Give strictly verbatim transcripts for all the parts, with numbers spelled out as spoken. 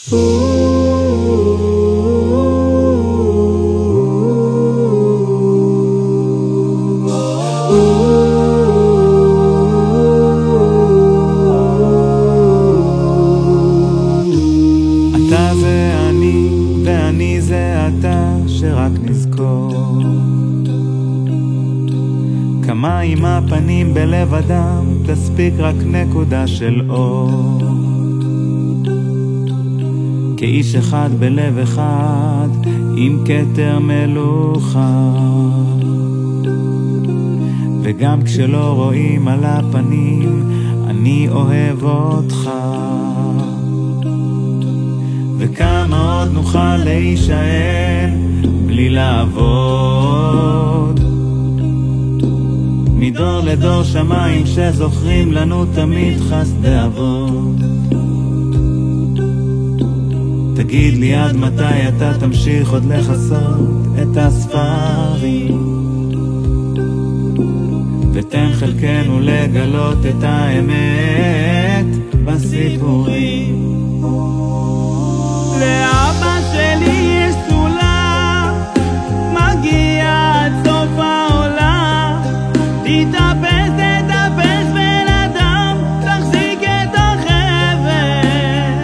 אתה זה אני ואני זה אתה, שרק נזכור כמה עם הפנים בלב אדם תספיק רק נקודה של אור, כאיש אחד בלב אחד עם כתר מלוכה, וגם כשלא רואים על הפנים אני אוהב אותך. וכמה עוד נוכל להישאר בלי לעבוד, מדור לדור שמיים שזוכרים לנו תמיד חסדי אבות. תגיד לי עד מתי אתה תמשיך עוד לחסות את הספרים, ותן חלקנו לגלות את האמת בסיפורים. לאבא שלי יש סולם, מגיע עד סוף העולם, תתאפס תתאפס בן אדם, תחזיק את החבל.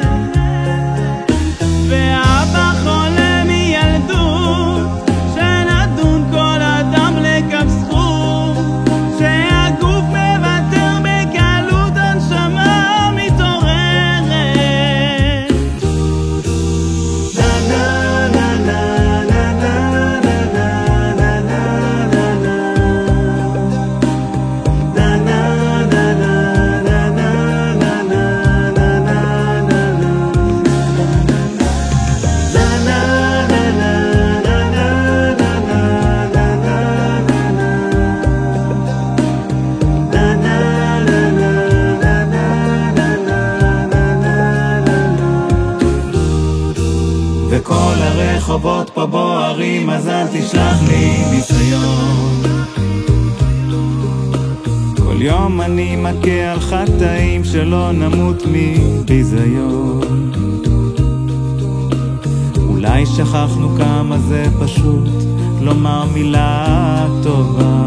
ואבא חולה מילדות, שנדון כל אדם לכף זכות, שהגוף מוותר בקלות, הנשמה מתעוררת. וכל הרחובות פה בוערים, אז אל תשלח לי ניסיון. כל יום אני מכה על חטאים, שלא נמות מביזיון. אולי שכחנו כמה זה פשוט לומר מילה טובה.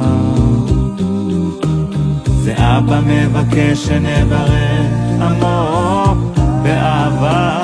זה אבא מבקש שנברך עמוק באהבה.